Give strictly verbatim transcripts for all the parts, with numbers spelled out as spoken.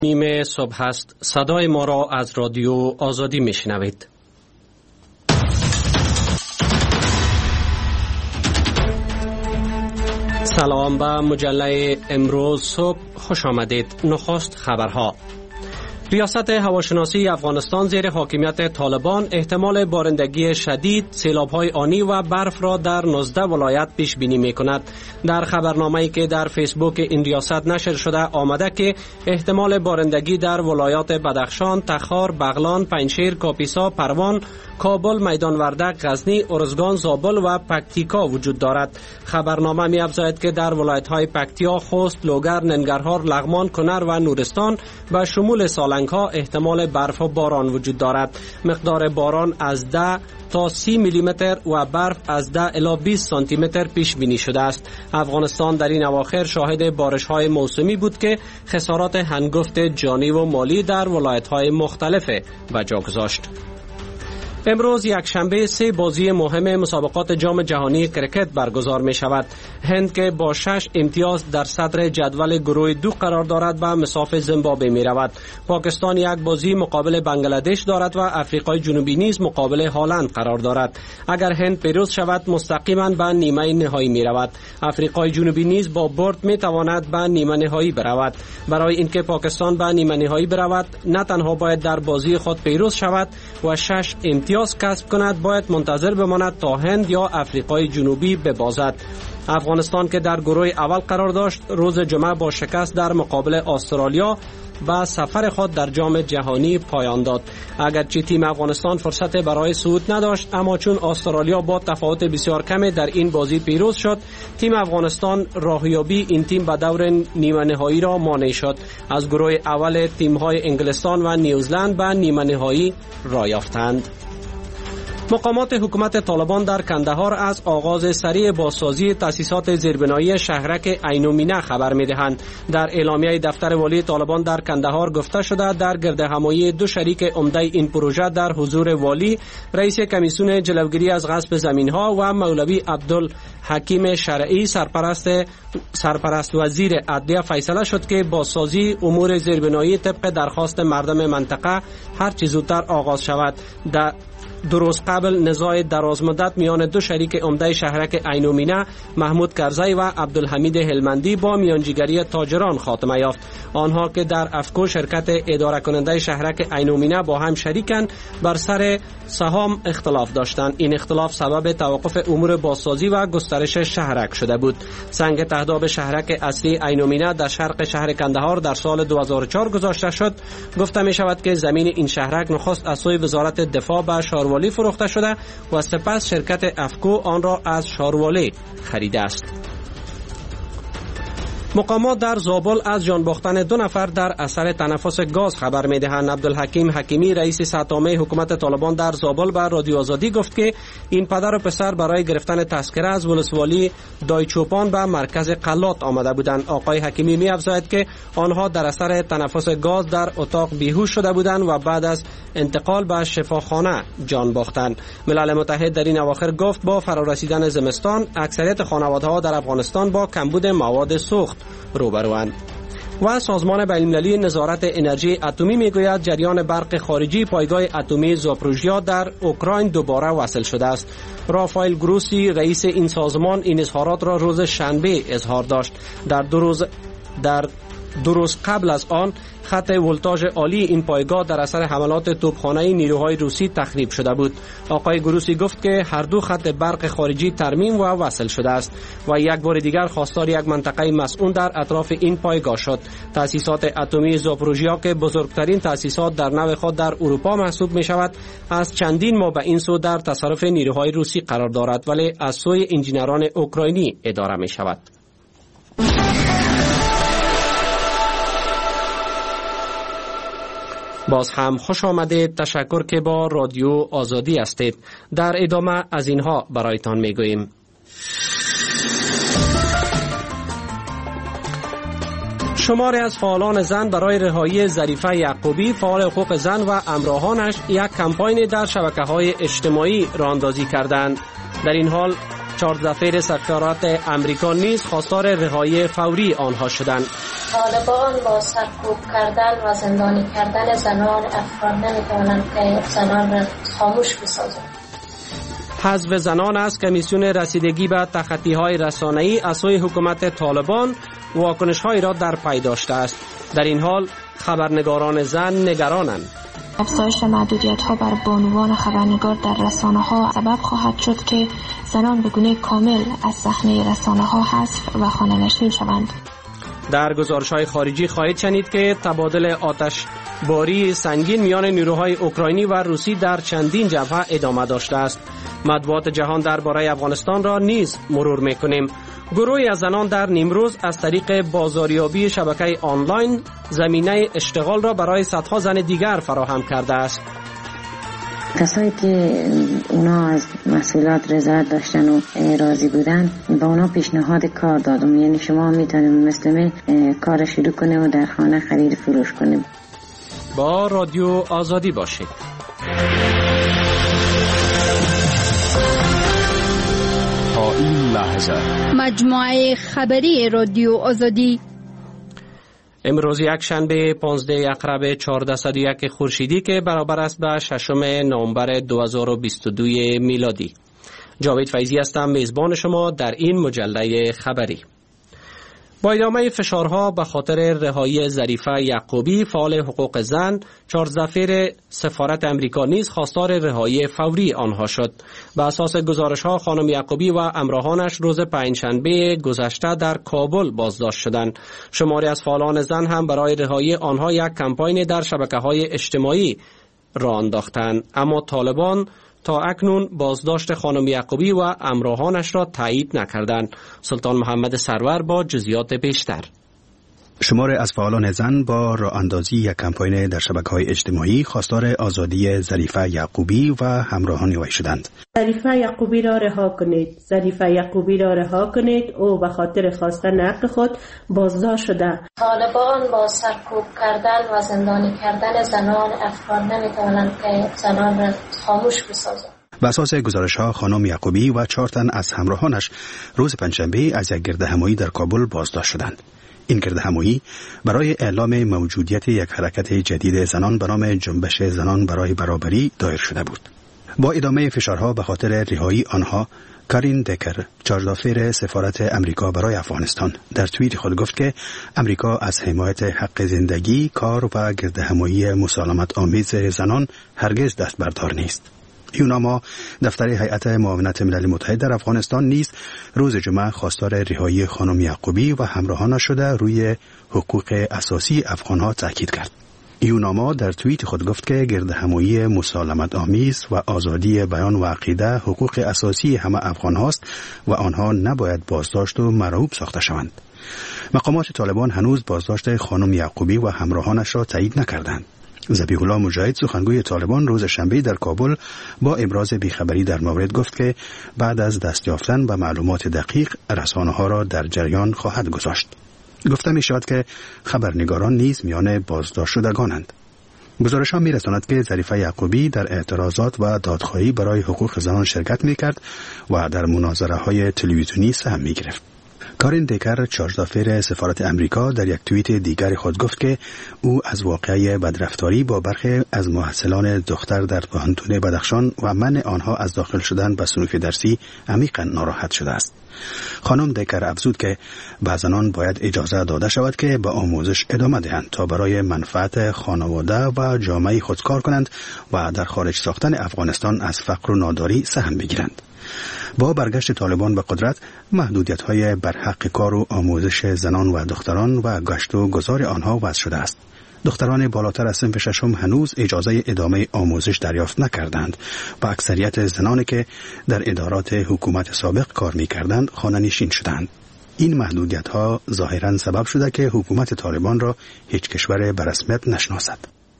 نیمه صبح است. صدای ما را از رادیو آزادی میشنوید. سلام به مجله امروز صبح خوش آمدید. نخست خبرها. ریاست هواشناسی افغانستان زیر حاکمیت طالبان احتمال بارندگی شدید، سیلاب‌های آنی و برف را در نوزده ولایت پیش بینی می‌کند. در خبرنامه‌ای که در فیسبوک این ریاست نشر شده آمده که احتمال بارندگی در ولایات بدخشان، تخار، بغلان، پنجشیر، کاپیسا، پروان، کابل، میدان وردک، غزنی، ارزگان، زابل و پکتیکا وجود دارد. خبرنامه می‌افزاید که در ولایت‌های پکتیا، خوست، لوگر، ننگرهار، لغمان، کنر و نورستان به شمول سالنگ ها احتمال برف و باران وجود دارد. مقدار باران از ده تا سی میلی متر و برف از ده الی بیست سانتی متر پیش بینی شده است. افغانستان در این اواخر شاهد بارش های موسمی بود که خسارات هنگفت جانی و مالی در ولایت های مختلف به جا گذاشت. امروز یک شنبه سه بازی مهم مسابقات جام جهانی کرکت برگزار می شود. هند که با شش امتیاز در صدر جدول گروه دو قرار دارد به مساف زیمبابوه می رود. پاکستان یک بازی مقابل بنگلادش دارد و افریقای جنوبی نیز مقابل هلند قرار دارد. اگر هند پیروز شود مستقیما به نیمه نهایی می رود. افریقای جنوبی نیز با برد می تواند به نیمه نهایی برود. برای اینکه پاکستان به نیمه نهایی برود نه تنها باید در بازی خود پیروز شود و شش امتیاز امتیاز کسب کند، باید منتظر بماند تا هند یا افریقای جنوبی ببازد. افغانستان که در گروه اول قرار داشت روز جمعه با شکست در مقابل استرالیا با سفر خود در جام جهانی پایان داد. اگرچه تیم افغانستان فرصت برای صعود نداشت، اما چون استرالیا با تفاوت بسیار کمی در این بازی پیروز شد، تیم افغانستان راهیابی این تیم به دور نیمه نهایی را مانع شد. از گروه اول تیم‌های انگلستان و نیوزلند به نیمه نهایی راه یافتند. مقامات حکومت طالبان در کندهار از آغاز سریع بازسازی تأسیسات زیربنایی شهرک عین و مینه خبر می‌دهند. در اعلامیه دفتر والی طالبان در کندهار گفته شده در گردهمایی دو شریک عمده این پروژه در حضور والی، رئیس کمیسیون جلوگیری از غصب زمین‌ها و مولوی عبدالحکیم شرعی سرپرست سرپرست وزیر عدلیه فیصله شد که بازسازی امور زیربنایی طبق درخواست مردم منطقه هر چه زودتر آغاز شود. در دو روز قبل نزاع درازمدت میان دو شریک عمده شهرک عین و مینه محمود کرزی و عبدالحمید هلمندی با میانجیگری تاجران خاتمه یافت. آنها که در افکو شرکت اداره کننده شهرک عین و مینه با هم شریکند بر سر سهام اختلاف داشتند. این اختلاف سبب توقف امور بازسازی و گسترش شهرک شده بود. سنگ تهداب شهرک اصلی عین و مینه در شرق شهر کندهار در سال دو هزار و چهار گذاشته شد. گفته می شود که زمین این شهرک نخست از سوی وزارت دفاع به شاروالی فروخته شده و سپس شرکت افکو آن را از شاروالی خریده است. مقامات در زابل از جان باختن دو نفر در اثر تنفس گاز خبر می‌دهند. عبدالحکیم حکیمی رئیس سطح‌عامه حکومت طالبان در زابل به رادیو آزادی گفت که این پدر و پسر برای گرفتن تذکره از ولسوالی دایچوپان به مرکز قلات آمده بودند. آقای حکیمی می‌افزاید که آنها در اثر تنفس گاز در اتاق بیهوش شده بودند و بعد از انتقال به شفاخانه جان باختند. ملل متحد در این اواخر گفت با فرارسیدن زمستان اکثریت خانواده‌ها در افغانستان با کمبود مواد سوخت روبروند. و سازمان بین‌المللی نظارت انرژی اتمی میگوید جریان برق خارجی پایگاه اتمی زاپروژیا در اوکراین دوباره وصل شده است. رافائل گروسی رئیس این سازمان این اظهارات را روز شنبه اظهار داشت. در دو روز در دو روز قبل از آن خط ولتاژ عالی این پایگاه در اثر حملات توپخانه‌ای نیروهای روسی تخریب شده بود. آقای گروسی گفت که هر دو خط برق خارجی ترمیم و وصل شده است و یک بار دیگر خواستار یک منطقه مسئول در اطراف این پایگاه شد. تأسیسات اتمی زاپروژیا که بزرگترین تأسیسات در نوع خود در اروپا محسوب می شود، از چندین ماه به این سو در تصرف نیروهای روسی قرار دارد ولی از سوی انجینران اوکراینی اداره می شود. باز هم خوش آمدید. تشکر که با رادیو آزادی هستید. در ادامه از اینها برایتان میگوییم. شماری از فعالان زن برای رهایی ظریفه یعقوبی فعال حقوق زن و همراهانش یک کمپاین در شبکه‌های اجتماعی راه اندازی کردند. در این حال چهارده نفر سفارت امریکا نیز خواستار رهایی فوری آنها شدند. طالبان با سرکوب کردن و زندانی کردن زنان افغان نمی‌توانند که زنان را خاموش بسازند. حذف زنان از کمیسیون رسیدگی به تخطی‌های رسانه‌ای از سوی حکومت طالبان واکنش‌هایی را در پی داشته است. در این حال خبرنگاران زن نگرانند. افزایش محدودیت‌ها بر بانوان خبرنگار در رسانه‌ها سبب خواهد شد که زنان به گونه کامل از صحنه رسانه‌ها حذف و خانه‌نشین شوند. در گزارش‌های خارجی خواهید شنید که تبادل آتش باری سنگین میان نیروهای اوکراینی و روسی در چندین جبهه ادامه داشته است. مطبوعات جهان درباره افغانستان را نیز مرور می‌کنیم. گروهی از زنان در نیمروز از طریق بازاریابی شبکه آنلاین زمینه اشتغال را برای صدها زن دیگر فراهم کرده است. کسایی که اونا از محصولات رضایت داشتن و راضی بودن با اونا پیشنهاد کار دادم، یعنی شما میتونید مثل من کار شروع کنید و در خانه خرید فروش کنید. با رادیو آزادی باشید. تا این لحظه مجموعه خبری رادیو آزادی امروز یک شنبه پانزده اقرب چهارصد و یک خورشیدی که برابر است به ششم نوامبر دو هزار و بیست و دو میلادی. جاوید فیضی هستم، میزبان شما در این مجله خبری. با ادامه فشارها به خاطر رهایی ظریفه یعقوبی فعال حقوق زن، چهارده نفر سفارت امریکا نیز خواستار رهایی فوری آنها شد. به اساس گزارش‌ها خانم یعقوبی و همراهانش روز پنجشنبه گذشته در کابل بازداشت شدند. شماری از فعالان زن هم برای رهایی آنها یک کمپاین در شبکه‌های اجتماعی راه انداختند، اما طالبان تا اکنون بازداشت خانم یعقوبی و همراهانش را تایید نکردند. سلطان محمد سرور با جزئیات بیشتر. شمار از فعالان زن با راه اندازی یک کمپاین در شبکه‌های اجتماعی خواستار آزادی ظریفه یعقوبی و همراهان وی شدند. ظریفه یعقوبی را رها کنید، ظریفه یعقوبی را رها کنید. او به خاطر خواستن حق خود بازداشت شده. طالبان با سرکوب کردن و زندانی کردن زنان افغان نمیتوانند که زنان را خاموش بسازند. بر اساس گزارش‌ها خانم یعقوبی و چهار تن از همراهانش روز پنجشنبه از یک گردهمایی در کابل بازداشت شدند. این گردهمایی برای اعلام موجودیت یک حرکت جدید زنان به نام جنبش زنان برای برابری دایر شده بود. با ادامه فشارها به خاطر رهایی آنها، کارین دکر، چارج‌دافر سفارت امریکا برای افغانستان، در توییت خود گفت که امریکا از حمایت حق زندگی، کار و گردهمایی مسالمت آمیز زنان هرگز دست بردار نیست. یوناما دفتر هیئت معاونت ملل متحد در افغانستان نیز روز جمعه خواستار رهایی خانم یعقوبی و همراهانش شده روی حقوق اساسی افغانها تاکید کرد. یوناما در توییت خود گفت که گردهمایی مسالمت آمیز و آزادی بیان و عقیده حقوق اساسی همه افغان هاست و آنها نباید بازداشت و مرعوب ساخته شوند. مقامات طالبان هنوز بازداشت خانم یعقوبی و همراهانش را تایید نکردند. ذبیح الله مجاهد سخنگوی طالبان روز شنبه در کابل با ابراز بیخبری در مورد گفت که بعد از دست یافتن به معلومات دقیق رسانه‌ها را در جریان خواهد گذاشت. گفته می شود که خبرنگاران نیز میان بازداشت شدگانند. گزارش‌ها می‌رساند که ظریفه یعقوبی در اعتراضات و دادخواهی برای حقوق زنان شرکت می‌کرد و در مناظره‌های تلویزیونی سهم می‌گرفت. کارین دکر، چارج‌دافر سفارت امریکا، در یک توییت دیگر خود گفت که او از واقعه بدرفتاری با برخی از محصلان دختر در پانتون بدخشان و منع آنها از داخل شدن به صنوف درسی عمیقاً ناراحت شده است. خانم دکر افزود که به زنان باید اجازه داده شود که به آموزش ادامه دهند تا برای منفعت خانواده و جامعه خود کار کنند و در خارج ساختن افغانستان از فقر و ناداری سهم بگیرند. با برگشت طالبان به قدرت، محدودیت‌های بر حق کار و آموزش زنان و دختران و گشت و گذار آنها وضع شده است. دختران بالاتر از صنف ششم هنوز اجازه ادامه آموزش دریافت نکردند و اکثریت زنانی که در ادارات حکومت سابق کار می‌کردند خانه‌نشین شدند. این محدودیت‌ها ظاهراً سبب شده که حکومت طالبان را هیچ کشور به رسمیت نشناسد.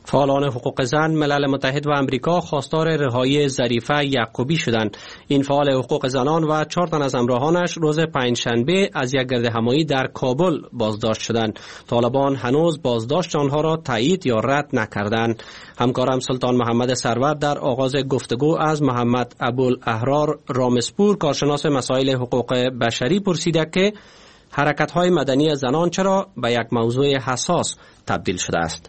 فعالان حقوق زن ملل متحد و امریکا خواستار رهایی ظریفه یعقوبی شدند. این فعال حقوق زنان و چهار تن از همراهانش روز پنجشنبه از یک گردهمایی در کابل بازداشت شدند. طالبان هنوز بازداشت آنها را تایید یا رد نکردند. همکارم سلطان محمد سرور در آغاز گفتگو از محمد ابوالاحرار رامسپور کارشناس مسائل حقوق بشری پرسیده که حرکت‌های مدنی زنان چرا به یک موضوع حساس تبدیل شده است.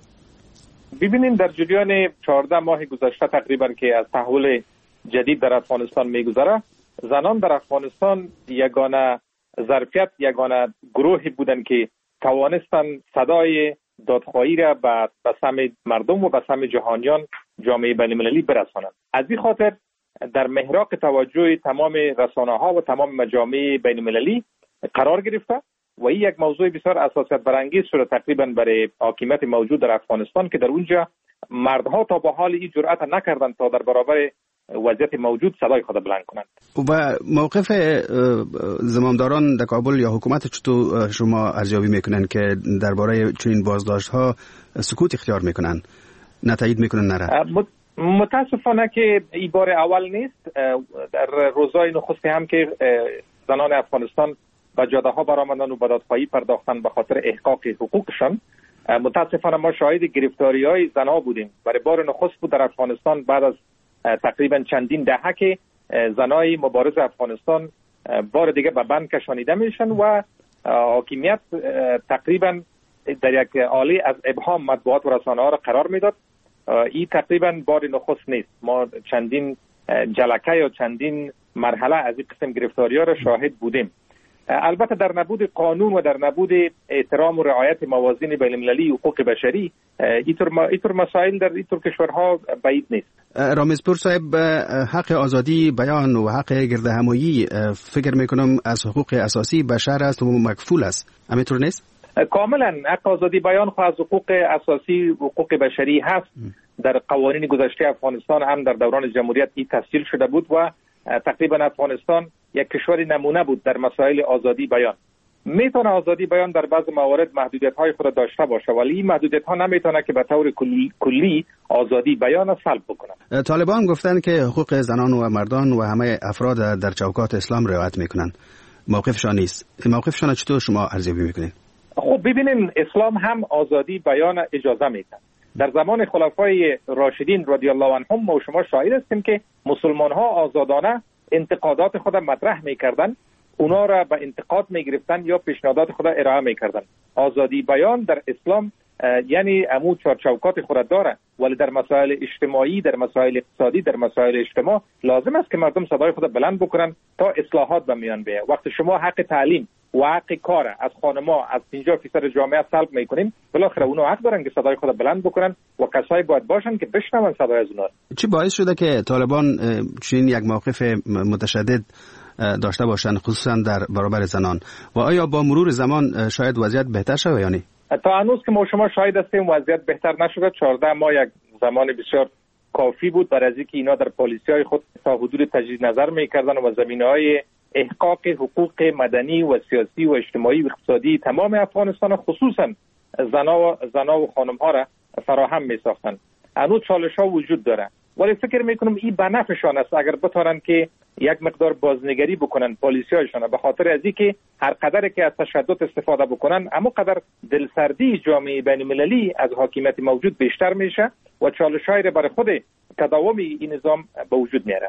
ببینیم در جریان چهارده ماه گذشته تقریبا که از تحول جدید در افغانستان میگذره، زنان در افغانستان یگانه ظرفیت، یگانه گروهی بودن که توانستن صدای دادخواهی را به سمع مردم و به سمع جهانیان جامعه بین‌المللی برسانند. از این خاطر در محراق توجه تمام رسانه‌ها و تمام مجامع بین‌المللی قرار گرفته و این یک موضوع بسیار اساسیت برانگیز شده تقریبا برای حاکمیت موجود در افغانستان که در اونجا مردها تا به حال این جرأت نکردند تا در برابر وضعیت موجود صدای خود بلند کنند. و موقف زمامداران در کابل یا حکومت چطور شما ارزیابی میکنن که درباره چنین بازداشت ها سکوت اختیار میکنن، نه تایید میکنن نه رد؟ متاسفانه که این بار اول نیست. در روزهای نخست هم که زنان افغانستان و جاده ها برآمدن و به دادخواهی پرداختن به خاطر احقاق حقوقشان، متاسفانه ما شاهد گرفتاری های زنها بودیم. برای بار نخست بود در افغانستان بعد از تقریبا چندین دهه که زنای مبارز افغانستان بار دیگه به بند کشانیده میشن و حاکمیت تقریبا در یک حاله از ابهام مطبوعات و رسانه ها را قرار میداد. این تقریبا بار نخست نیست. ما چندین جلکه یا چندین مرحله از این قسم گرفتاری ها را شاهد بودیم. البته در نبود قانون و در نبود احترام و رعایت موازین بین‌المللی حقوق بشری اینطور مسائل در اینطور کشورها بعید نیست. رامسپور صاحب، حق آزادی بیان و حق گردهمایی فکر میکنم از حقوق اساسی بشر است و مکفول است، همینطور نیست؟ کاملا حق آزادی بیان خو از حقوق اساسی حقوق بشری هست. در قوانین گذشته افغانستان هم در دوران جمهوریت این تسجیل شده بود و تقریبا افغانستان یک کشور نمونه بود در مسائل آزادی بیان. میتونه آزادی بیان در بعض موارد محدودیت‌های خود داشته باشه، ولی این محدودیت‌ها نمیتونه که به طور کلی, کلی آزادی بیان را سلب بکنه. طالبان گفتن که حقوق زنان و مردان و همه افراد در چوکات اسلام رعایت میکنن. موقفشان نیست. این موقفشان چطور شما ارزیابی میکنین؟ خب ببینیم، اسلام هم آزادی بیان اجازه میده. در زمان خلفای راشدین رضی الله عنهم ما شما شاهد هستیم که مسلمان ها آزادانه انتقادات خود مطرح میکردن، اونا را به انتقاد میگرفتن یا پیشنهادات خود ارائه میکردن. آزادی بیان در اسلام یعنی امو چارچوکات خود داره، ولی در مسائل اجتماعی، در مسائل اقتصادی، در مسائل اجتماع لازم است که مردم صدای خود بلند بکنن تا اصلاحات به میان بیاید. وقتی شما حق تعلیم و حق کار از خانما از پنجاه درصد جامعه سلب میکنیم، بالاخره اونا حق دارن که صدای خود بلند بکنن و کسایی باید باشن که بشنون صدای از اونا. چی باعث شده که طالبان چنین یک موقف متشدد داشته باشن، خصوصا در برابر زنان؟ و آیا با مرور زمان شاید وضعیت بهتر شود یا نه؟ تا هنوز که ما شما شاهد هستیم وضعیت بهتر نشده. چهارده ماه یک زمان بسیار کافی بود برای اینکه اینا در پالیسی‌های خود تا حدود تجدید نظر می‌کردن و زمینه‌های احقاق حقوق مدنی و سیاسی و اجتماعی و اقتصادی تمام افغانستان، خصوصا زنا و زنا و خانم‌ها را فراهم می‌ساختند. هنوز چالش‌ها وجود داره، ولی فکر می‌کنم این به نفعشان است اگر بتونن که یک مقدار بازنگری بکنن پالیسی‌هایشان، به خاطر از اینکه هر قدر که از تشدد استفاده بکنن اما قدر دلسردی جامعه بین‌المللی از حاکمیت موجود بیشتر میشه و چالش‌هایی را برای خود تداوم این نظام به وجود میاره.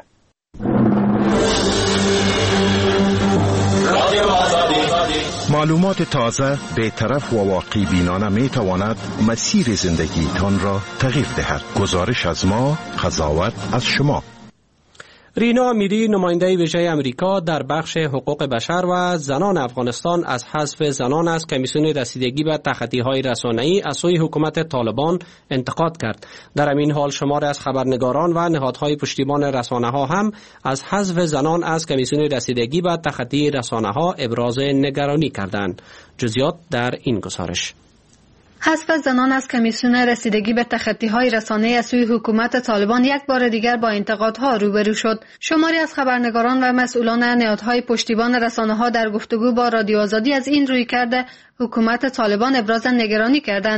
معلومات تازه، بی‌طرف و واقعی بینانه می تواند مسیر زندگیتان را تغییر دهد. گزارش از ما، قضاوت از شما. رینا امیری، نماینده ویژه امریکا در بخش حقوق بشر و زنان افغانستان، از حذف زنان از کمیسیون رسیدگی به تخطی‌های رسانه‌ای از سوی حکومت طالبان انتقاد کرد. در همین حال شماری از خبرنگاران و نهادهای پشتیبان رسانه‌ها هم از حذف زنان از کمیسیون رسیدگی به تخطی رسانه‌ها ابراز نگرانی کردند. جزئیات در این گزارش. حذف زنان از کمیسیون رسیدگی به تخطی‌های رسانه‌ای از سوی حکومت طالبان یک بار دیگر با انتقادها روبرو شد. شماری از خبرنگاران و مسئولان نهادهای پشتیبان رسانه‌ها در گفتگو با رادیو آزادی از این رویکرد حکومت طالبان ابراز نگرانی کردند.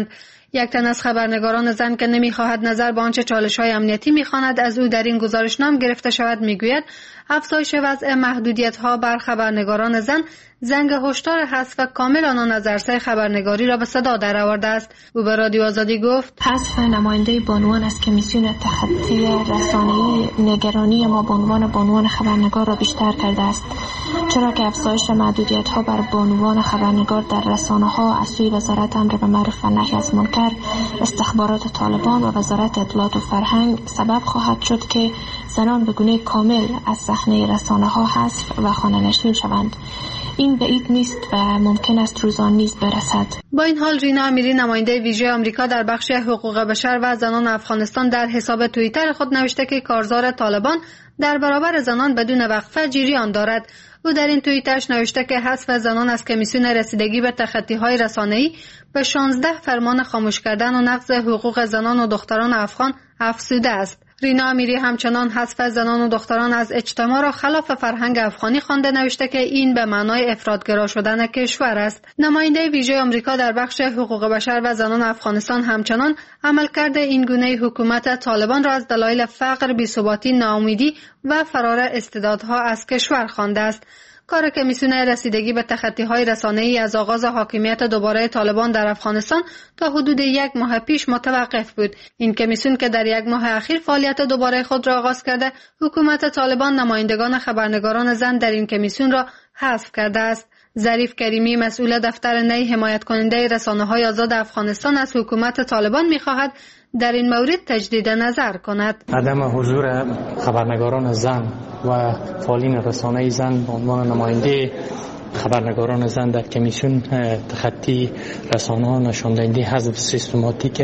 یک تن از خبرنگاران زن که نمی‌خواهد نظر به آنچه چالش‌های امنیتی می‌خواند از او در این گزارشنامه گرفته شود می‌گوید افزایش وضع محدودیت‌ها بر خبرنگاران زن زنگ هشدار حذف کامل آنان از عرصه خبرنگاری را به صدا درآورده است. او به رادیو آزادی گفت حذف نماینده بانوان از کمیسیون تخطی رسانه‌ای نگرانی ما به عنوان بانوان خبرنگار را بیشتر کرده است، چرا که افزایش محدودیت‌ها بر بانوان خبرنگار در رسانه‌ها از سوی وزارت امر به معروف و نهی از منکر، استخبارات طالبان و وزارت اطلاعات و فرهنگ سبب خواهد شد که زنان به گونه کامل از صحنه رسانه‌ها حذف و خانه‌نشین شوند. این بعید نیست و ممکن است روز آن نیز برسد. با این حال رینا امیری نماینده ویژه آمریکا در بخش حقوق بشر و زنان افغانستان در حساب توییتر خود نوشته که کارزار طالبان در برابر زنان بدون وقفه جریان دارد. او در این توییتش نوشته که حذف زنان از کمیسیون رسیدگی به تخطی‌های رسانه‌ای به شانزده فرمان خاموش کردن و نقض حقوق زنان و دختران افغان افزوده است. رینا امیری همچنان حذف زنان و دختران از اجتماع را خلاف فرهنگ افغانی خوانده نوشته که این به معنای افراطگرا شدن کشور است. نماینده ویژه آمریکا در بخش حقوق بشر و زنان افغانستان همچنان عملکرد این گونه حکومت طالبان را از دلایل فقر، بی‌ثباتی، ناامیدی و فرار استعدادها از کشور خوانده است. کار کمیسیون رسیدگی به تخطی‌های رسانه‌ای از آغاز حاکمیت دوباره طالبان در افغانستان تا حدود یک ماه پیش متوقف بود. این کمیسیون که در یک ماه اخیر فعالیت دوباره خود را آغاز کرده، حکومت طالبان نمایندگان خبرنگاران زن در این کمیسیون را حذف کرده است. ظریف کریمی مسئول دفتر نی حمایت کننده رسانه‌های آزاد افغانستان از حکومت طالبان می‌خواهد در این مورد تجدید نظر کند. عدم حضور خبرنگاران زن و فعالین رسانه‌ای زن به عنوان نماینده خبرنگاران زن در کمیسیون تخطی رسانه‌ها نشان دهنده حذف سیستماتیک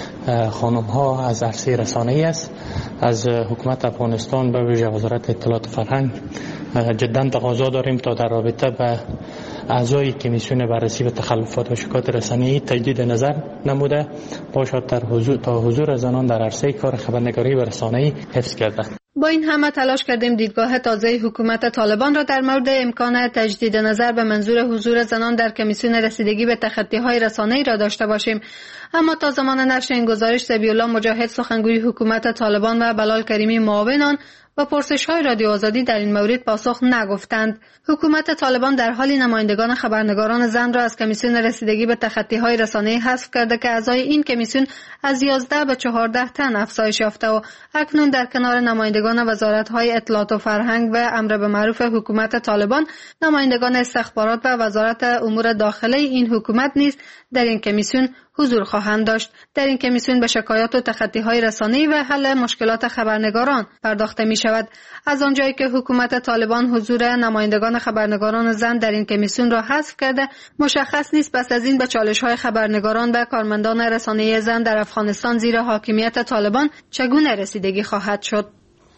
خانم‌ها از عرصه رسانه‌ای است. از حکومت افغانستان به ویژه وزارت اطلاعات و فرهنگ جدا تقاضا داریم تا در رابطه به اعضای کمیسیون بررسی و تخلفات و شکایات رسانه‌ای تجدید نظر نموده باشد در حضور تا حضور زنان در عرصه کار خبرنگاری و رسانه‌ای حفظ کرده. با این همه تلاش کردیم دیدگاه تازه حکومت طالبان را در مورد امکان تجدید نظر به منظور حضور زنان در کمیسیون رسیدگی به تخطی‌های رسانه‌ای را داشته باشیم، اما تا زمان نشر این گزارش ذبیح الله مجاهد سخنگوی حکومت طالبان و بلال کریمی معاون آن و پرسش‌های رادیو آزادی در این مورد پاسخ نگفتند. حکومت طالبان در حالی نمایندگان خبرنگاران زن را از کمیسیون رسیدگی به تخطی‌های رسانه‌ای حذف کرده که اعضای این کمیسیون از یازده به چهارده تن افزایش یافته و اکنون در کنار نمایندگان وزارت‌های اطلاعات و فرهنگ و امر به معروف حکومت طالبان، نمایندگان استخبارات و وزارت امور داخله این حکومت نیز در این کمیسیون حضور خواهند داشت. در این کمیسیون به شکایات و تخطی‌های رسانه‌ای و حل مشکلات خبرنگاران پرداخته می شود. از آنجایی که حکومت طالبان حضور نمایندگان خبرنگاران زن در این کمیسیون را حذف کرده، مشخص نیست پس از این به چالش‌های خبرنگاران و کارمندان رسانه‌ای زن در افغانستان زیر حاکمیت طالبان چگونه رسیدگی خواهد شد.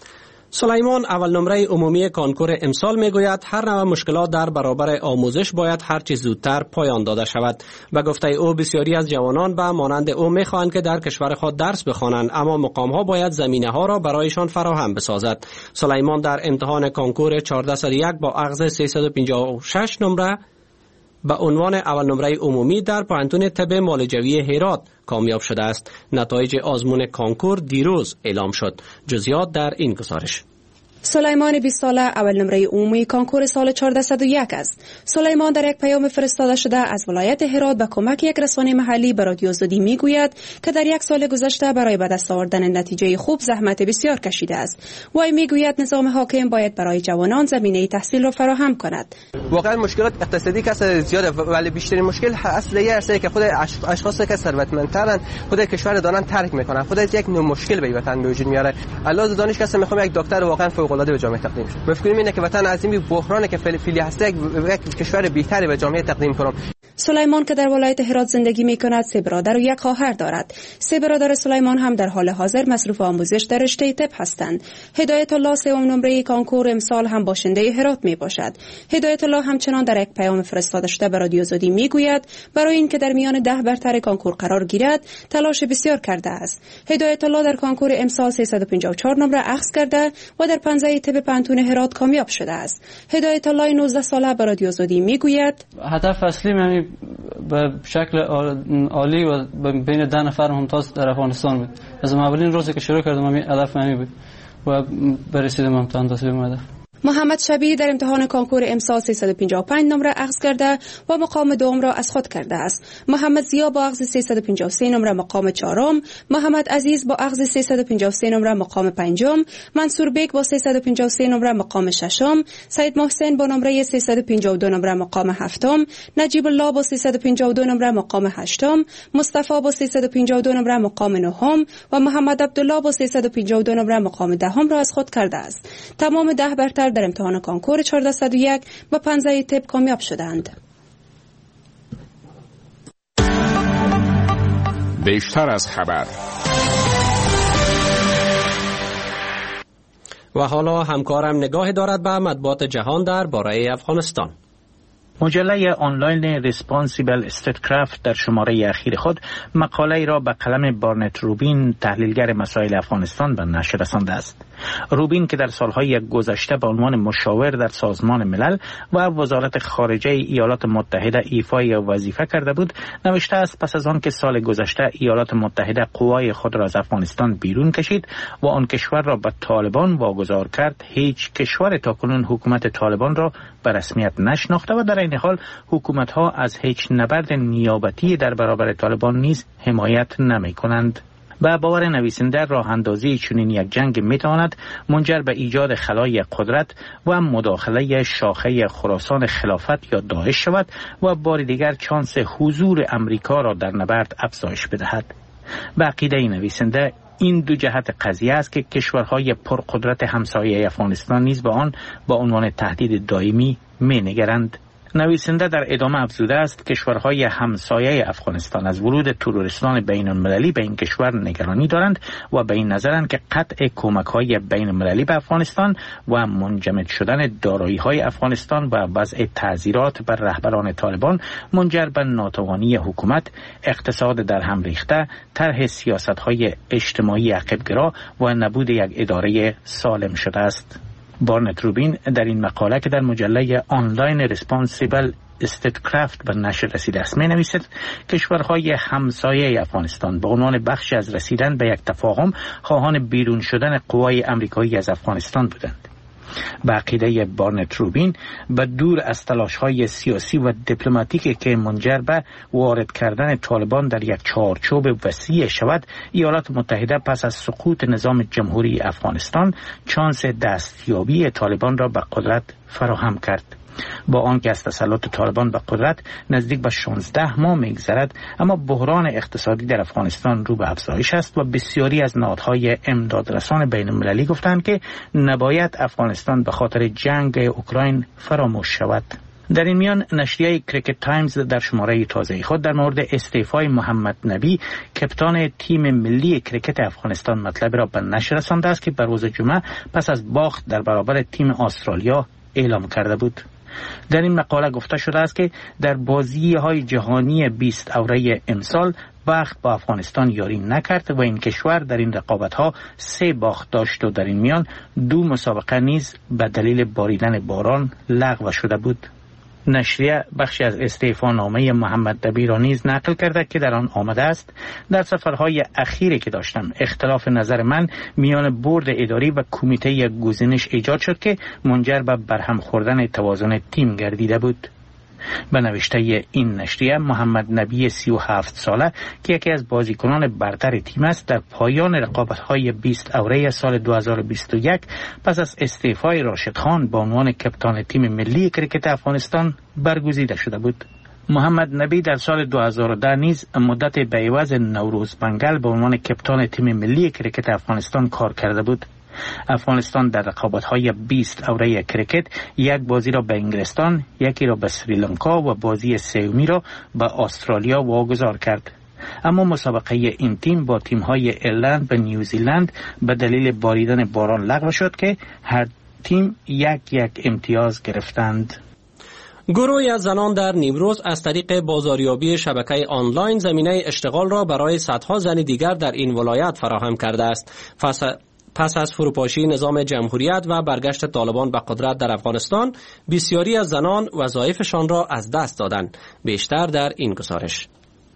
سلیمان اول نمره عمومی کنکور امسال میگوید هر نوع مشکلات در برابر آموزش باید هر چه زودتر پایان داده شود. به گفته او بسیاری از جوانان به مانند او میخواهند که در کشور خود درس بخوانند، اما مقام ها باید زمینه ها را برایشان فراهم بسازد. سلیمان در امتحان کنکور چهارصد و یک با اخذ سیصد و پنجاه و شش نمره به عنوان اول نمره عمومی در پانتون طب معالجوی هرات کامیاب شده است. نتایج آزمون کنکور دیروز اعلام شد. جزئیات در این گزارش. سلیمان بیست ساله اول نمره عمومی کنکور سال چهارصد و یک است. سلیمان در یک پیام فرستاده شده از ولایت هرات به کمک یک رسانه محلی به رادیو آزادی میگوید که در یک سال گذشته برای به دست آوردن نتیجه خوب زحمت بسیار کشیده است. وی میگوید نظام حاکم باید برای جوانان زمینه تحصیل را فراهم کند. واقعا مشکلات اقتصادی که زیاده، ولی بیشترین مشکل اصلی است که خود اشخاصی که ثروتمندترن خود کشور دارن ترک میکنن، خود یک نوع مشکل به وطن به وجود میاره. الله دانش کسی میخوام یک دکتر واقعا فوق العاده به جامعه تقدیم شه. مفکورم اینه که وطن عظیمی بحرانی که فعلی هست یک کشور بهتری به جامعه تقدیم کنم. سلیمان که در ولایت هرات زندگی میکند سه برادر و یک خواهر دارد. سه برادر سلیمان هم در حال حاضر مصروف آموزش در رشته طب هستند. هدایت الله سوم نمره کنکور امسال هم باشنده هرات می باشد. هدایت الله همچنان در یک پیام فرستاده شده به رادیو آزادی میگوید برای اینکه در میان ده برتر کنکور قرار گیرد تلاش بسیار کرده است. هدایت الله در کنکور امسال سیصد و پنجاه و چهار نمره اخذ کرده و در پنجه طب پانتون هرات کامیاب شده است. هدایت الله نوزده ساله به رادیو آزادی میگوید هدف اصلی من به شکل عالی و بین ده نفر ممتاز در افغانستان بود. از اولین روزی که شروع کردم همین هدف من بود و برسیدم امتحان تصویب هدف. محمد شبی در امتحان کنکور امسال سیصد و پنجاه و پنج نمره اخذ کرده و مقام دوم را از خود کرده است. محمد زیا با اخذ سیصد و پنجاه و سه نمره مقام چهارم، محمد عزیز با اخذ سیصد و پنجاه و سه نمره مقام پنجم، منصور بیگ با سیصد و پنجاه و سه نمره مقام ششم، سید محسن با نمره سیصد و پنجاه و دو نمره مقام هفتم، نجیب الله با سیصد و پنجاه و دو نمره مقام هشتم، مصطفی با سیصد و پنجاه و دو نمره مقام نهم و محمد عبدالله با سیصد و پنجاه و دو نمره مقام دهم را از خود کرده است. تمام ده برتر در امتحان کنکور چهارصد و یک با پنجه طب کامیاب شدند. بیشتر از خبر. و حالا همکارم نگاهی دارد به مطبوعات جهان در باره افغانستان. مجله آنلاین ریسپانسیبل استیتکرافت در شماره اخیر خود مقاله را به قلم بارنت روبین، تحلیلگر مسائل افغانستان، به نشر رسانده است. روبین که در سالهای گذشته به عنوان مشاور در سازمان ملل و وزارت خارجه ایالات متحده ایفای وظیفه کرده بود، نوشته است پس از آن که سال گذشته ایالات متحده قوای خود را از افغانستان بیرون کشید و آن کشور را به طالبان واگذار کرد، هیچ کشور تاکنون حکومت طالبان را به رسمیت نشناخته و در این حال حکومت ها از هیچ نبرد نیابتی در برابر طالبان نیز حمایت نمی کنند. به باور نویسنده راه اندازی چنین یک جنگ می تواند منجر به ایجاد خلای قدرت و مداخله شاخه خراسان خلافت یا داعش شود و بار دیگر چانس حضور امریکا را در نبرد افزایش بدهد. به عقیده نویسنده این دو جهت قضیه است که کشورهای پرقدرت همسایه افغانستان نیز به آن با عنوان تهدید دائمی می نگرند. نویسنده در ادامه افزوده است کشورهای همسایه افغانستان از ورود تروریستان بین المللی به این کشور نگرانی دارند و به این نظرند که قطع کمک‌های بین المللی به افغانستان و منجمد شدن دارایی‌های افغانستان و وضع تعزیرات بر رهبران طالبان منجر به ناتوانی حکومت، اقتصاد در هم ریخته، طرح سیاست‌های اجتماعی عقب‌گرا و نبود یک اداره سالم شده است. بارنت روبین در این مقاله که در مجله آنلاین ریسپانسیبل استیتکرافت به نشر رسیده است می نویسد کشورهای همسایه افغانستان به عنوان بخشی از رسیدن به یک تفاهم خواهان بیرون شدن قوای امریکایی از افغانستان بودند. به عقیده بارنت روبین به دور از تلاش‌های سیاسی و دیپلماتیکی که منجر به وارد کردن طالبان در یک چارچوب وسیع شود، ایالات متحده پس از سقوط نظام جمهوری افغانستان چانس دستیابی طالبان را به قدرت فراهم کرد. با آنکه از تسلط طالبان به قدرت نزدیک به شانزده ماه می‌گذرد، اما بحران اقتصادی در افغانستان رو به افزایش است و بسیاری از نهادهای امدادرسان بین المللی گفتند که نباید افغانستان به خاطر جنگ اوکراین فراموش شود. در این میان نشریه کریکت تایمز در شماره تازه خود در مورد استعفای محمد نبی کپتان تیم ملی کریکت افغانستان مطلب را به نشر رسانده است که بر روز جمعه پس از باخت در برابر تیم استرالیا اعلام کرده بود. در این مقاله گفته شده است که در بازی‌های جهانی بیست اوره امسال بخت با افغانستان یاری نکرد و این کشور در این رقابت‌ها سه باخت داشت و در این میان دو مسابقه نیز به دلیل باریدن باران لغو شده بود. نشریه بخشی از استعفانامه محمد نبی را نیز نقل کرده که در آن آمده است در سفرهای اخیری که داشتم اختلاف نظر من میان بورد اداری و کمیته گزینش ایجاد شد که منجر به برهم خوردن توازن تیم گردیده بود. به نوشته این نشریه محمد نبی سی و هفت ساله که یکی از بازیکنان برتر تیم است در پایان رقابت‌های بیست اوره سال دو هزار و بیست و یک پس از استعفای راشد خان به عنوان کپتان تیم ملی کریکت افغانستان برگزیده شده بود. محمد نبی در سال دو هزار و ده نیز مدت به عوض نوروز بنگل به عنوان کپتان تیم ملی کریکت افغانستان کار کرده بود. افغانستان در رقابت‌های بیست اوره کرکت یک بازی را به انگلستان، یکی را به سریلانکا و بازی سومی را به استرالیا واگذار کرد. اما مسابقه این تیم با تیم‌های ایرلند و نیوزیلند به دلیل باریدن باران لغو شد که هر تیم یک یک امتیاز گرفتند. گروهی از زنان در نیمروز از طریق بازاریابی شبکه آنلاین زمینه اشتغال را برای صدها زن دیگر در این ولایت فراهم کرده است. پس از فروپاشی نظام جمهوریت و برگشت طالبان به قدرت در افغانستان، بسیاری از زنان وظایفشان را از دست دادند. بیشتر در این گزارش.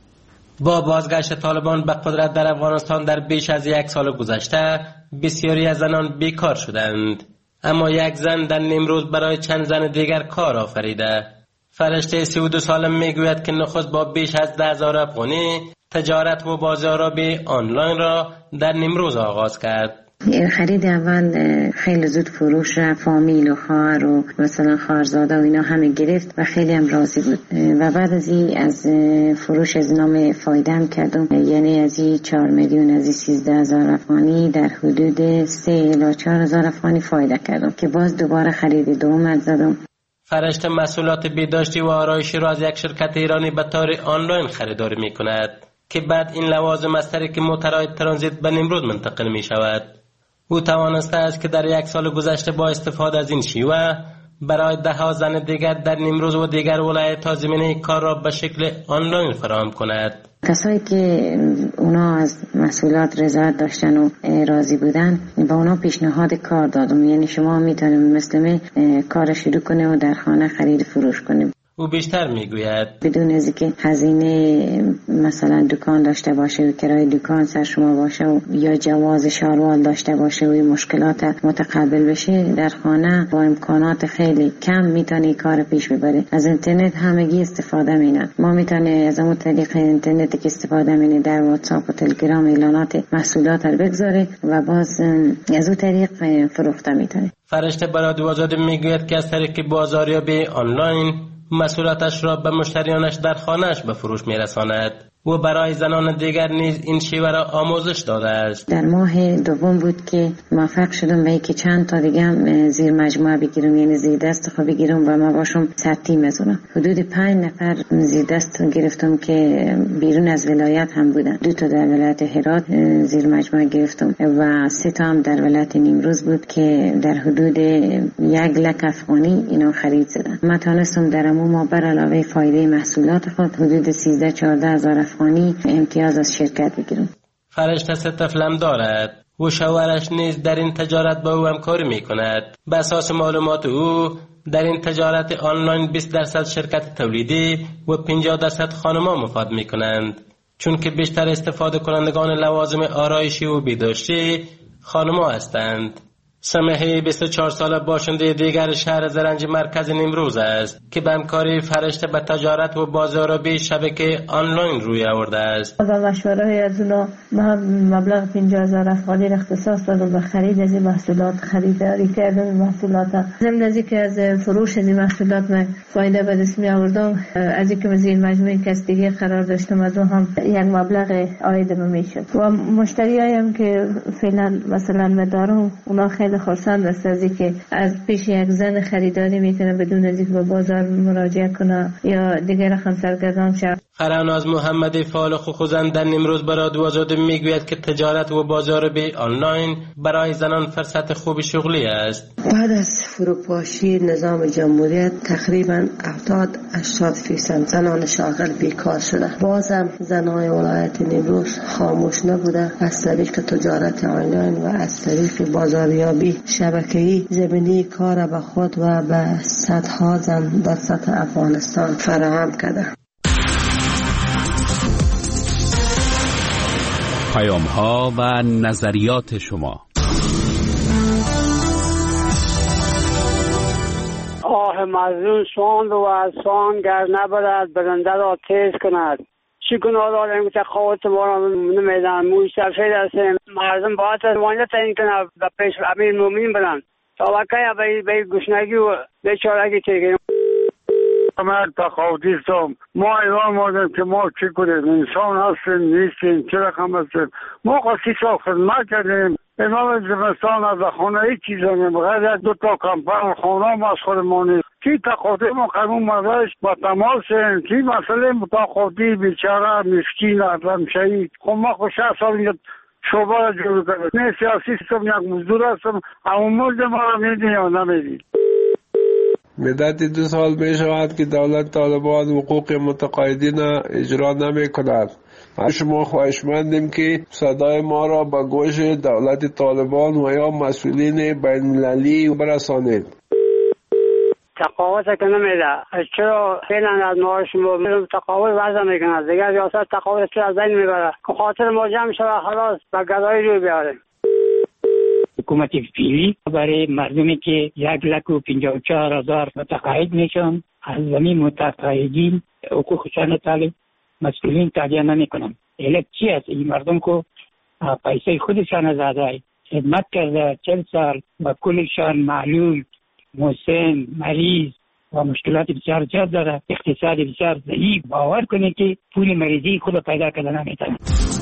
با بازگشت طالبان به قدرت در افغانستان در بیش از یک سال گذشته، بسیاری از زنان بیکار شدند. اما یک زن در نیمروز برای چند زن دیگر کار آفریده. فرشته سی و دو ساله میگوید که نخست با بیش از ده هزار افغانی تجارت و بازاریابی آنلاین را در نیمروز آغاز کرد. خرید اول خیلی زود فروش را فامیل و خواهر و مثلا خواهرزاده و اینا همه گرفت و خیلی هم راضی بود. و بعد از این از فروش از نام فایده هم کردم، یعنی از این چهار میلیون از این سیزده هزار افغانی در حدود سه الی چهار هزار افغانی فایده کردم که باز دوباره خرید دوم زدم. فرشته مسئولات بهداشتی و آرایشی را از یک شرکت ایرانی به طور آنلاین خریداری می کند که بعد این لوازم از طریق موترهای ترانزیت به نیمروز منتقل می شود. او توانسته است که در یک سال گذشته با استفاده از این شیوه برای ده ها زن دیگر در نیمروز و دیگر ولایت‌ها زمینه کار را به شکل آنلاین فراهم کند. کسایی که اونا از مسئولات رضایت داشتن و راضی بودن با اونا پیشنهاد کار دادم، یعنی شما میتونید مثل من کار شروع کنه و در خانه خرید فروش کنه. او بیشتر میگوید بدون از اینکه هزینه مثلا دکان داشته باشه و کرای دکان سر شما باشه و یا جواز شاروال داشته باشه و مشکلات متقابل بشه، در خانه با امکانات خیلی کم میتونی کار پیش ببره. از اینترنت همگی استفاده مینن. ما میتونی از اون طریق اینترنتی که استفاده مینه در واتساپ و تلگرام اعلانات محصولات رو بگذاره و باز از اون طریق فروخته میتونه. فرشته برای آزادی میگوید که از طریق بازاریابی آنلاین محصولاتش را به مشتریانش در خانهش به فروش میرساند و برای زنان دیگر نیز این شیوه را آموزش داده است. در ماه دوم بود که موفق شدم به اینکه چند تا دیگه هم زیر مجموعه بگیرم، یعنی زیر دست خود بگیرم و ما باشم سرتیم بزنم. حدود پنج نفر زیر دست گرفتم که بیرون از ولایت هم بودن. دو تا در ولایت هرات زیر مجموعه گرفتم و سه تا هم در ولایت نیمروز بود که در حدود یک لک افغانی اینا خرید زدن. ما تونستم در امو ما بر علاوه فایده محصولات خود حدود سیزده چهارده هزار افغانی امتیاز از شرکت بگیرم. فرشته سه طفلم دارد و شوهرش نیز در این تجارت با او همکاری می کند. به اساس معلومات او در این تجارت آنلاین بیست درصد شرکت تولیدی و پنجاه درصد خانم‌ها مفاد می کنند، چون که بیشتر استفاده کنندگان لوازم آرایشی و بهداشتی خانم‌ها هستند. سمیحه بیست و چهار ساله باشنده دیگر شهر زرنج مرکز نیمروز است که به همکاری فرشته به تجارت و بازاریابی شبکه آنلاین روی آورده است. با مشوره از اونا من مبلغ پنجاه هزار افغانی را اختصاص دادم به خرید از این محصولات، خریداری کردم محصولات. ضمن از اینکه از فروش از این محصولات من فایده به دست می آوردم، از اینکه من زیر مجموعه کسبی قرار داشتم از اون هم یک مبلغ عاید من میشد و مشتریایی هم که فعلا مثلا مدارم اونا خیلی خرسند است از اینکه از پیش یک زن خریداری میتونه بدون از اینکه به بازار مراجعه کنه یا دیگر رقم سرگردان شود. فراناز محمدی فعال حقوق زن در نیمروز برای آزادی میگوید که تجارت و بازاریابی آنلاین برای زنان فرصت خوب شغلی است. بعد از فروپاشی نظام جمهوریت تقریبا هفتاد هشتاد فیصد زنان شاغل بیکار شده. بازم زنان ولایت نیمروز خاموش نبوده. از طریق تجارت آنلاین و از طریق بازاریابی شبکه‌ای زمینی کار به خود و به صدها زن در سطح افغانستان فراهم کرده. پیام ها و نظریات شما. آه مظلوم سوند و از سوند گر نبرد برنده را تیز کند. چی گناه داریم که تقاوت ما را نمیدن. موی سفید هستیم. مردم باید وانده تعیین کنند به پیش امیر مومنین برند تا وقتی به گشنگی و بیچارگی تیگیم. من تقاوتیستم. ما ایوان مادم که ما چی کنیم؟ انسان هستیم نیستیم، چه رقم هستیم؟ ما قصی سال خدمت کردیم. امام زمستان از خانه هیچ چیز نمیم غیر یک دو تا کمپر خانه هم از خودمانی کی تقاوتی ما قیمون مدرش با تماسیم کی مسئله متقاوتی بیچاره مسکین ادلم شهید. خب ما خوش شهر سال اینجا شعبه را جور کردیم. نه سیاسی هستم یک مزدور هستم اما مزد ما را میدین یا نمیدین. مدت دو سال می شود که دولت طالبان حقوق متقاعدین اجرا نمی کند. شما خواهشمندیم که صدای ما را به گوش دولت طالبان و یا مسئولین بین المللی برسانید. تقاوت که نمیده. چرا فعلا از ما شما تقاوت وضع میکنه دیگه ریاست تقاوت چرا از بین میبره که خاطر ما جمع شده خلاص به گدایی روی بیاره. حکومت فعلی برای مردمی که یک لک و پنجاه و چهار هزار متقاعد میشن از زمین متقاعدین حقوقشان طالب مسئولین تادیه نمیکنن. علت چی است؟ این مردم کو پیسه خودشان زاده خدمت کرده چل سال با کلشان معلول مسن مریض و مشکلات بسیار زیاد داره، اقتصاد بسیار ضعیف. باور کنید که پول مریضی خود پیدا کردن نمیتونه.